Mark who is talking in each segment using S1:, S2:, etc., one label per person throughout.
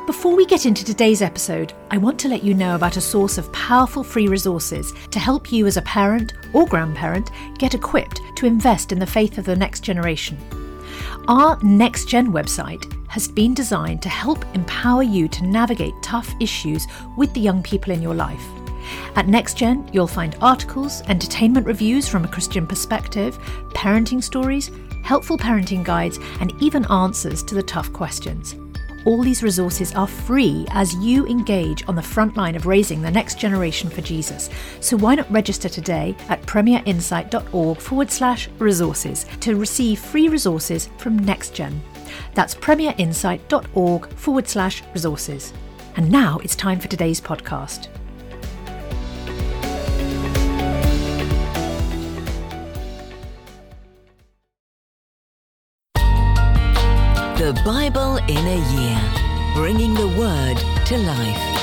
S1: Before we get into today's episode, I want to let you know about a source of powerful free resources to help you as a parent or grandparent get equipped to invest in the faith of the next generation. Our Next Gen website has been designed to help empower you to navigate tough issues with the young people in your life. At Next Gen, you'll find articles, entertainment reviews from a Christian perspective, parenting stories, helpful parenting guides, and even answers to the tough questions. All these resources are free as you engage on the front line of raising the next generation for Jesus. So why not register today at premierinsight.org/resources to receive free resources from NextGen. That's premierinsight.org/resources. And now it's time for today's podcast.
S2: The Bible in a Year, bringing the Word to life.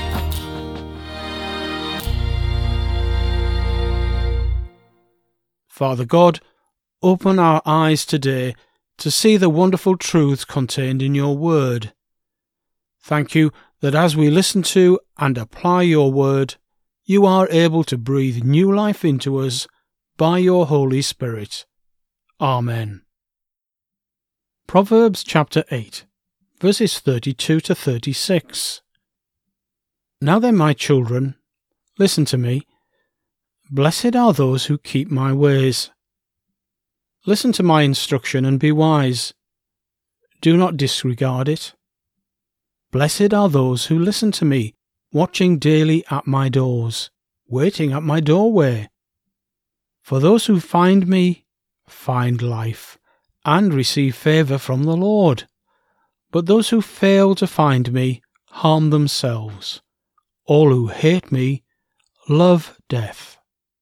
S3: Father God, open our eyes today to see the wonderful truths contained in your Word. Thank you that as we listen to and apply your Word, you are able to breathe new life into us by your Holy Spirit. Amen. Proverbs chapter 8, verses 32 to 36. Now then, my children, listen to me. Blessed are those who keep my ways. Listen to my instruction and be wise. Do not disregard it. Blessed are those who listen to me, watching daily at my doors, waiting at my doorway. For those who find me find life, and receive favour from the Lord. But those who fail to find me harm themselves. All who hate me love death.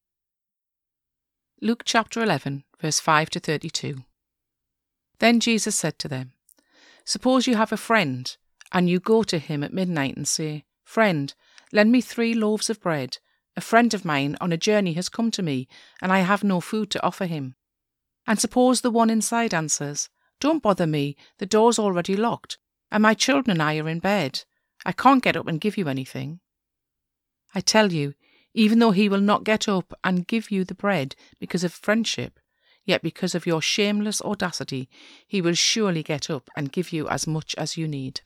S4: Luke chapter 11, verse 5 to 32. Then Jesus said to them, Suppose you have a friend, and you go to him at midnight and say, Friend, lend me 3 loaves of bread. A friend of mine on a journey has come to me, and I have no food to offer him. And suppose the one inside answers, Don't bother me, the door's already locked, and my children and I are in bed. I can't get up and give you anything. I tell you, even though he will not get up and give you the bread because of friendship, yet because of your shameless audacity, he will surely get up and give you as much as you need.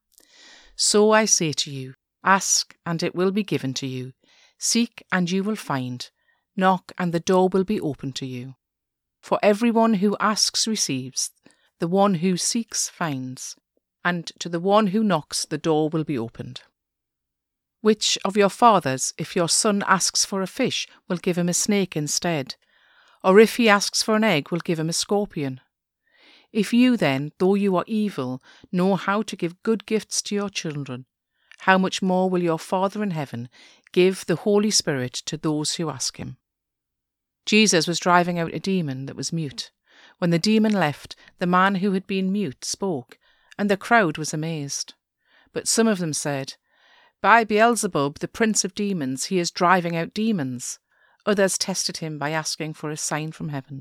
S4: So I say to you, ask and it will be given to you. Seek and you will find. Knock and the door will be opened to you. For everyone who asks receives, the one who seeks finds, and to the one who knocks the door will be opened. Which of your fathers, if your son asks for a fish, will give him a snake instead? Or if he asks for an egg, will give him a scorpion? If you then, though you are evil, know how to give good gifts to your children, how much more will your Father in heaven give the Holy Spirit to those who ask him? Jesus was driving out a demon that was mute. When the demon left, the man who had been mute spoke, and the crowd was amazed. But some of them said, By Beelzebub, the prince of demons, he is driving out demons. Others tested him by asking for a sign from heaven.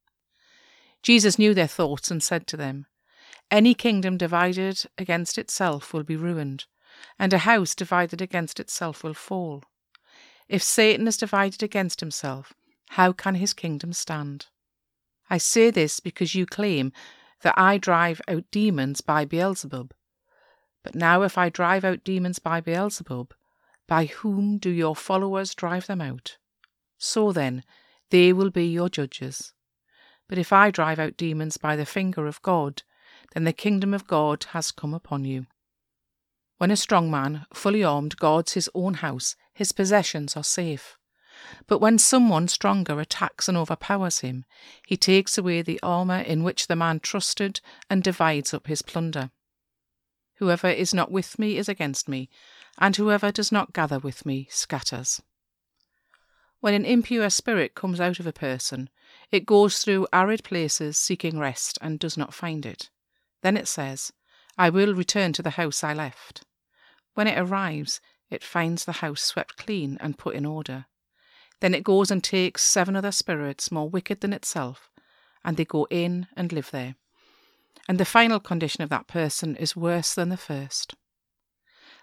S4: Jesus knew their thoughts and said to them, Any kingdom divided against itself will be ruined, and a house divided against itself will fall. If Satan is divided against himself, how can his kingdom stand? I say this because you claim that I drive out demons by Beelzebub. But now if I drive out demons by Beelzebub, by whom do your followers drive them out? So then, they will be your judges. But if I drive out demons by the finger of God, then the kingdom of God has come upon you. When a strong man, fully armed, guards his own house, his possessions are safe. But when someone stronger attacks and overpowers him, he takes away the armour in which the man trusted and divides up his plunder. Whoever is not with me is against me, and whoever does not gather with me scatters. When an impure spirit comes out of a person, it goes through arid places seeking rest and does not find it. Then it says, I will return to the house I left. When it arrives, it finds the house swept clean and put in order. Then it goes and takes 7 other spirits more wicked than itself, and they go in and live there. And the final condition of that person is worse than the first.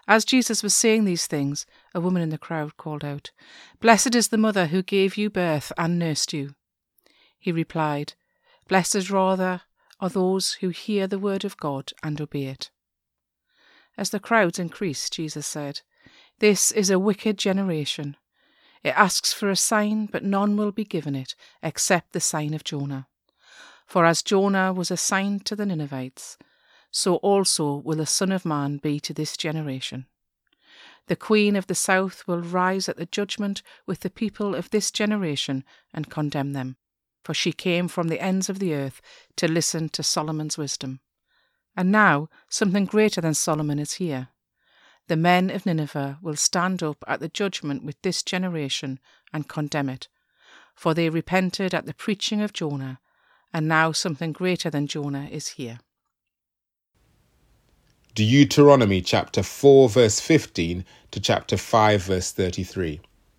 S4: As Jesus was saying these things, a woman in the crowd called out, "Blessed is the mother who gave you birth and nursed you." He replied, "Blessed rather are those who hear the word of God and obey it." As the crowds increased, Jesus said, "This is a wicked generation. It asks for a sign, but none will be given it except the sign of Jonah. For as Jonah was a sign to the Ninevites, so also will the Son of Man be to this generation. The Queen of the South will rise at the judgment with the people of this generation and condemn them, for she came from the ends of the earth to listen to Solomon's wisdom. And now something greater than Solomon is here. The men of Nineveh will stand up at the judgment with this generation and condemn it, for they repented at the preaching of Jonah, and now something greater than Jonah is here."
S5: Deuteronomy chapter 4 verse 15 to chapter 5 verse 33.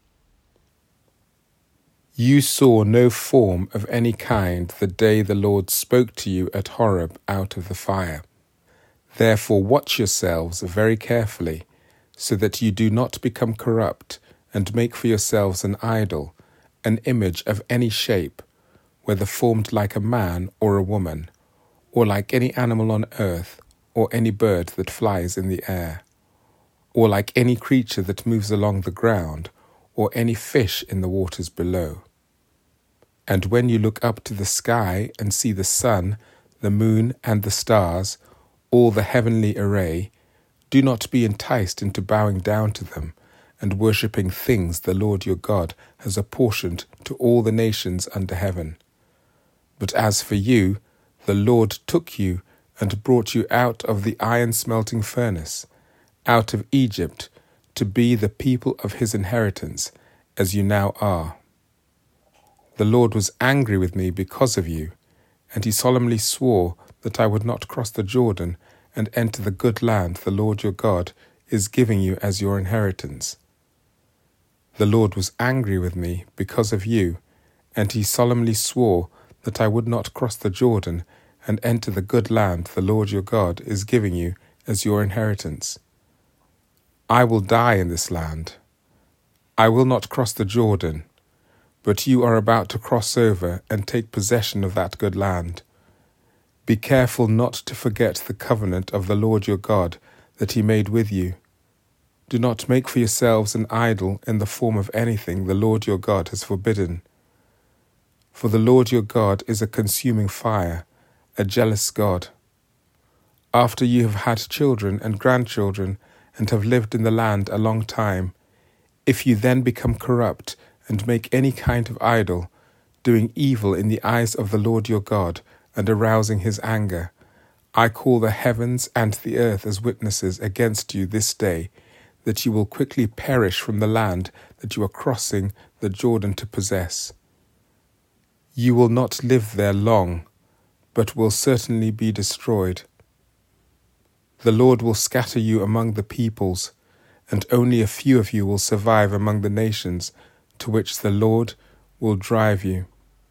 S5: You saw no form of any kind the day the Lord spoke to you at Horeb out of the fire. Therefore watch yourselves very carefully, so that you do not become corrupt and make for yourselves an idol, an image of any shape, whether formed like a man or a woman, or like any animal on earth, or any bird that flies in the air, or like any creature that moves along the ground, or any fish in the waters below. And when you look up to the sky and see the sun, the moon, and the stars, all the heavenly array, do not be enticed into bowing down to them and worshipping things the Lord your God has apportioned to all the nations under heaven. But as for you, the Lord took you and brought you out of the iron-smelting furnace, out of Egypt, to be the people of his inheritance, as you now are. The Lord was angry with me because of you, and he solemnly swore that I would not cross the Jordan and enter the good land the Lord your God is giving you as your inheritance. The Lord was angry with me because of you, and he solemnly swore that I would not cross the Jordan and enter the good land the Lord your God is giving you as your inheritance. I will die in this land. I will not cross the Jordan, but you are about to cross over and take possession of that good land. Be careful not to forget the covenant of the Lord your God that he made with you. Do not make for yourselves an idol in the form of anything the Lord your God has forbidden. For the Lord your God is a consuming fire, a jealous God. After you have had children and grandchildren and have lived in the land a long time, if you then become corrupt and make any kind of idol, doing evil in the eyes of the Lord your God and arousing his anger, I call the heavens and the earth as witnesses against you this day, that you will quickly perish from the land that you are crossing the Jordan to possess. You will not live there long, but will certainly be destroyed. The Lord will scatter you among the peoples, and only a few of you will survive among the nations to which the Lord will drive you.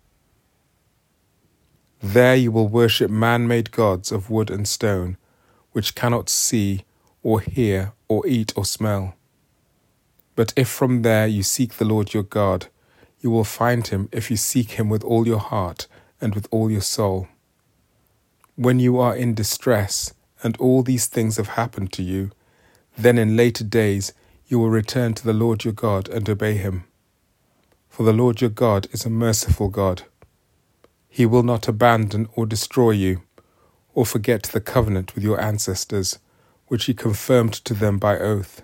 S5: There you will worship man-made gods of wood and stone, which cannot see or hear or eat or smell. But if from there you seek the Lord your God, you will find him if you seek him with all your heart and with all your soul. When you are in distress and all these things have happened to you, then in later days you will return to the Lord your God and obey him. For the Lord your God is a merciful God. He will not abandon or destroy you, or forget the covenant with your ancestors, which he confirmed to them by oath.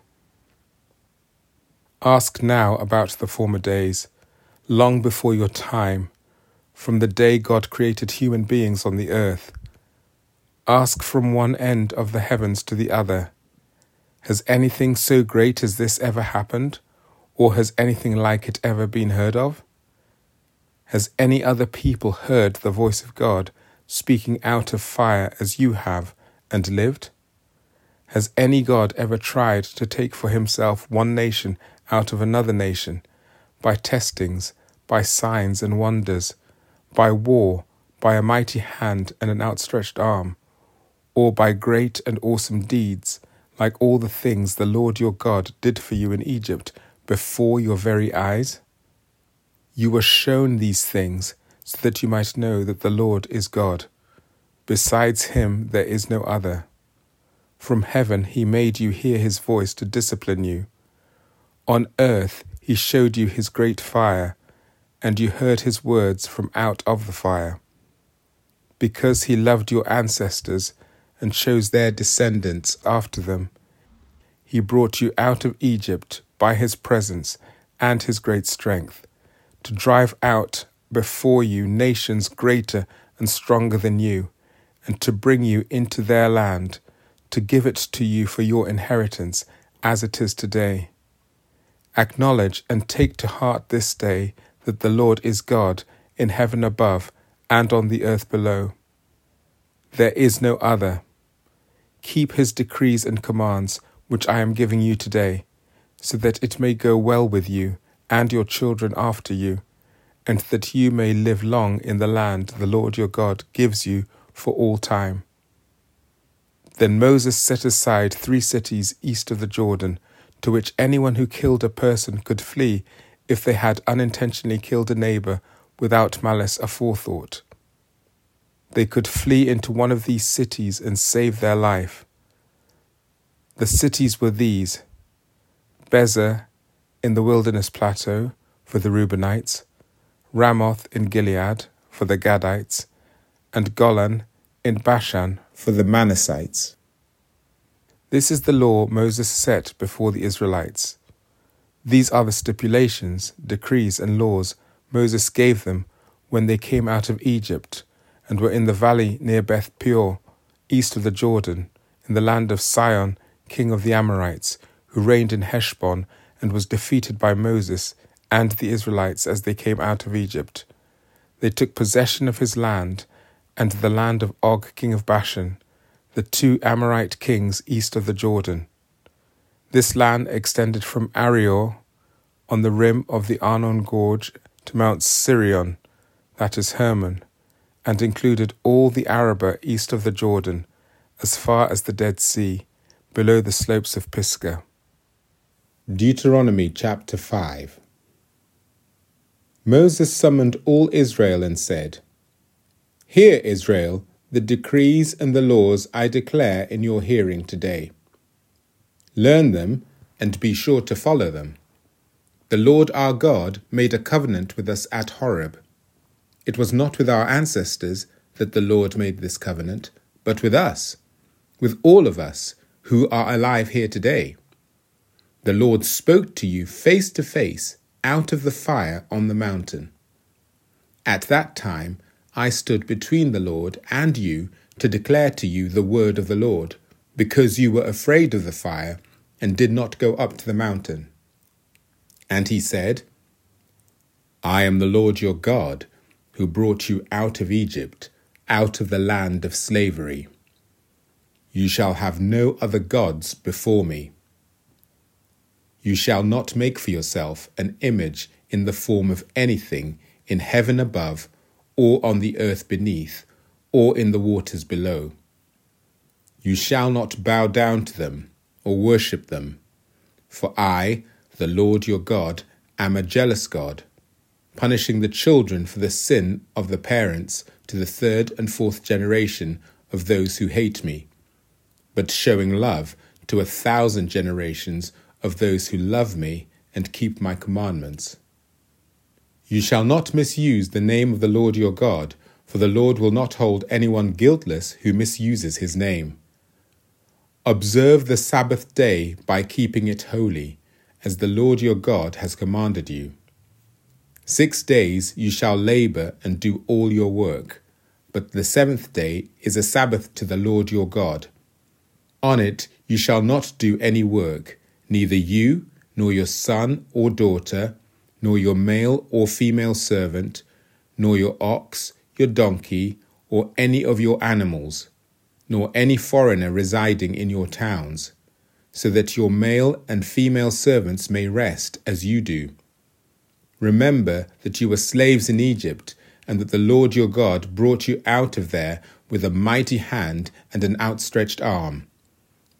S5: Ask now about the former days, long before your time, from the day God created human beings on the earth. Ask from one end of the heavens to the other. Has anything so great as this ever happened, or has anything like it ever been heard of? Has any other people heard the voice of God speaking out of fire as you have and lived? Has any God ever tried to take for himself one nation out of another nation, by testings, by signs and wonders, by war, by a mighty hand and an outstretched arm, or by great and awesome deeds, like all the things the Lord your God did for you in Egypt before your very eyes? You were shown these things so that you might know that the Lord is God. Besides him there is no other. From heaven he made you hear his voice to discipline you. On earth he showed you his great fire, and you heard his words from out of the fire. Because he loved your ancestors and chose their descendants after them, he brought you out of Egypt by his presence and his great strength, to drive out before you nations greater and stronger than you, and to bring you into their land, to give it to you for your inheritance, as it is today. Acknowledge and take to heart this day that the Lord is God in heaven above and on the earth below. There is no other. Keep his decrees and commands, which I am giving you today, so that it may go well with you and your children after you, and that you may live long in the land the Lord your God gives you for all time. Then Moses set aside 3 cities east of the Jordan, to which anyone who killed a person could flee if they had unintentionally killed a neighbor without malice aforethought. They could flee into one of these cities and save their life. The cities were these: Bezer in the wilderness plateau for the Reubenites, Ramoth in Gilead for the Gadites, and Golan in Bashan for the Manassites. This is the law Moses set before the Israelites. These are the stipulations, decrees, and laws Moses gave them when they came out of Egypt and were in the valley near Beth Peor, east of the Jordan, in the land of Sihon, king of the Amorites, who reigned in Heshbon and was defeated by Moses and the Israelites as they came out of Egypt. They took possession of his land and the land of Og, king of Bashan, the 2 Amorite kings east of the Jordan. This land extended from Arior on the rim of the Arnon Gorge to Mount Sirion, that is Hermon, and included all the Arabah east of the Jordan, as far as the Dead Sea, below the slopes of Pisgah.
S6: Deuteronomy chapter 5. Moses summoned all Israel and said, "Hear, Israel, the decrees and the laws I declare in your hearing today. Learn them and be sure to follow them. The Lord our God made a covenant with us at Horeb. It was not with our ancestors that the Lord made this covenant, but with us, with all of us who are alive here today. The Lord spoke to you face to face out of the fire on the mountain. At that time I stood between the Lord and you to declare to you the word of the Lord, because you were afraid of the fire and did not go up to the mountain." And he said, "I am the Lord your God, who brought you out of Egypt, out of the land of slavery. You shall have no other gods before me. You shall not make for yourself an image in the form of anything in heaven above, or on the earth beneath, or in the waters below. You shall not bow down to them, or worship them. For I, the Lord your God, am a jealous God, punishing the children for the sin of the parents to the 3rd and 4th generation of those who hate me, but showing love to 1,000 generations of those who love me and keep my commandments. You shall not misuse the name of the Lord your God, for the Lord will not hold anyone guiltless who misuses his name. Observe the Sabbath day by keeping it holy, as the Lord your God has commanded you. 6 days you shall labor and do all your work, but the 7th day is a Sabbath to the Lord your God. On it you shall not do any work, neither you, nor your son or daughter, nor your male or female servant, nor your ox, your donkey, or any of your animals, nor any foreigner residing in your towns, so that your male and female servants may rest as you do. Remember that you were slaves in Egypt, and that the Lord your God brought you out of there with a mighty hand and an outstretched arm.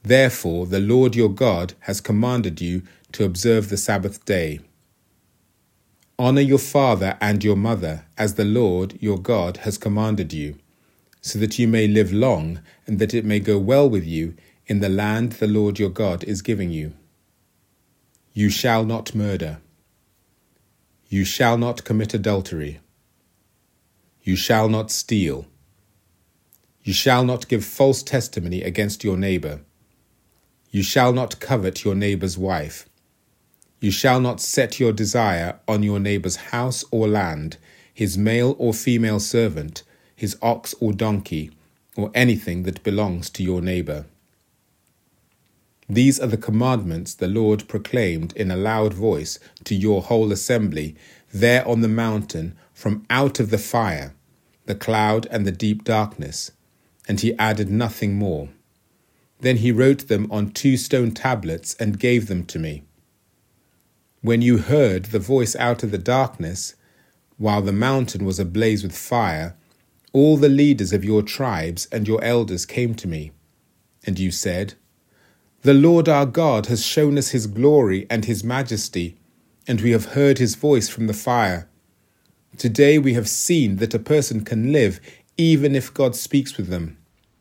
S6: Therefore, the Lord your God has commanded you to observe the Sabbath day. Honor your father and your mother, as the Lord your God has commanded you, so that you may live long and that it may go well with you in the land the Lord your God is giving you. You shall not murder. You shall not commit adultery. You shall not steal. You shall not give false testimony against your neighbor. You shall not covet your neighbor's wife. You shall not set your desire on your neighbor's house or land, his male or female servant, his ox or donkey, or anything that belongs to your neighbor. These are the commandments the Lord proclaimed in a loud voice to your whole assembly there on the mountain from out of the fire, the cloud and the deep darkness, and he added nothing more. Then he wrote them on 2 stone tablets and gave them to me. When you heard the voice out of the darkness, while the mountain was ablaze with fire, all the leaders of your tribes and your elders came to me, and you said, The Lord our God has shown us his glory and his majesty, and we have heard his voice from the fire. Today we have seen that a person can live even if God speaks with them.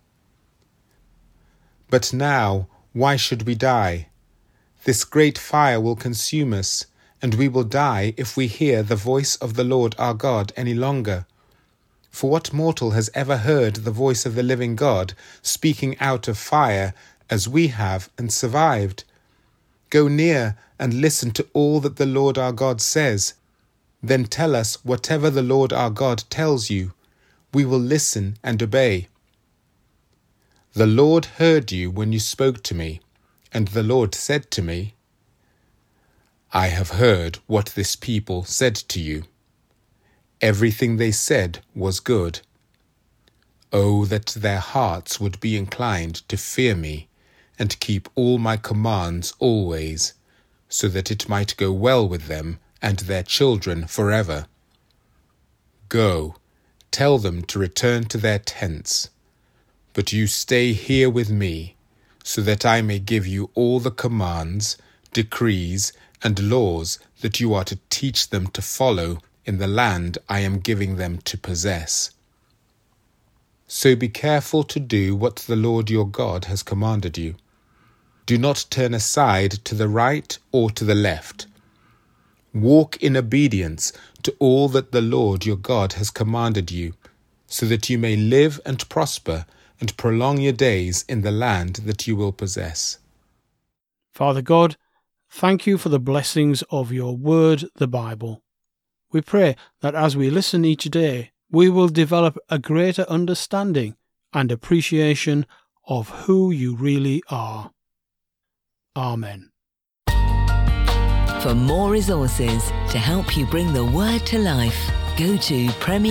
S6: But now, why should we die? This great fire will consume us, and we will die if we hear the voice of the Lord our God any longer. For what mortal has ever heard the voice of the living God speaking out of fire as we have and survived? Go near and listen to all that the Lord our God says. Then tell us whatever the Lord our God tells you. We will listen and obey. The Lord heard you when you spoke to me, and the Lord said to me, I have heard what this people said to you. Everything they said was good. Oh, that their hearts would be inclined to fear me and keep all my commands always, so that it might go well with them and their children forever. Go, tell them to return to their tents. But you stay here with me, so that I may give you all the commands, decrees, and laws that you are to teach them to follow in the land I am giving them to possess. So be careful to do what the Lord your God has commanded you. Do not turn aside to the right or to the left. Walk in obedience to all that the Lord your God has commanded you, so that you may live and prosper and prolong your days in the land that you will possess.
S3: Father God, thank you for the blessings of your word, the Bible. We pray that as we listen each day, we will develop a greater understanding and appreciation of who you really are. Amen.
S2: For more resources to help you bring the word to life, go to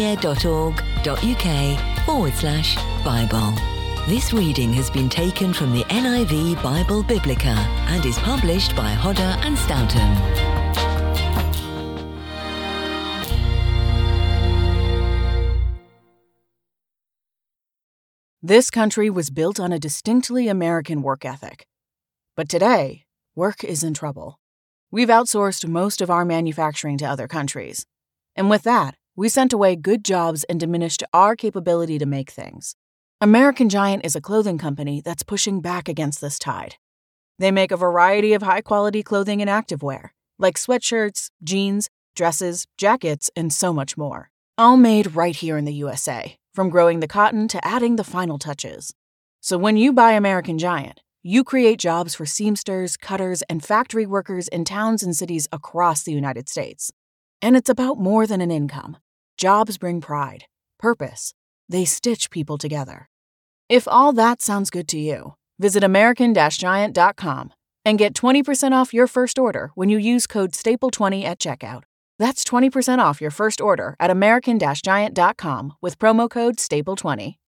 S2: premier.org.uk/Bible. This reading has been taken from the NIV Bible Biblica and is published by Hodder and Stoughton.
S7: This country was built on a distinctly American work ethic. But today, work is in trouble. We've outsourced most of our manufacturing to other countries. And with that, we sent away good jobs and diminished our capability to make things. American Giant is a clothing company that's pushing back against this tide. They make a variety of high-quality clothing and activewear, like sweatshirts, jeans, dresses, jackets, and so much more. All made right here in the USA, from growing the cotton to adding the final touches. So when you buy American Giant, you create jobs for seamsters, cutters, and factory workers in towns and cities across the United States. And it's about more than an income. Jobs bring pride, purpose. They stitch people together. If all that sounds good to you, visit American-Giant.com and get 20% off your first order when you use code STAPLE20 at checkout. That's 20% off your first order at American-Giant.com with promo code STAPLE20.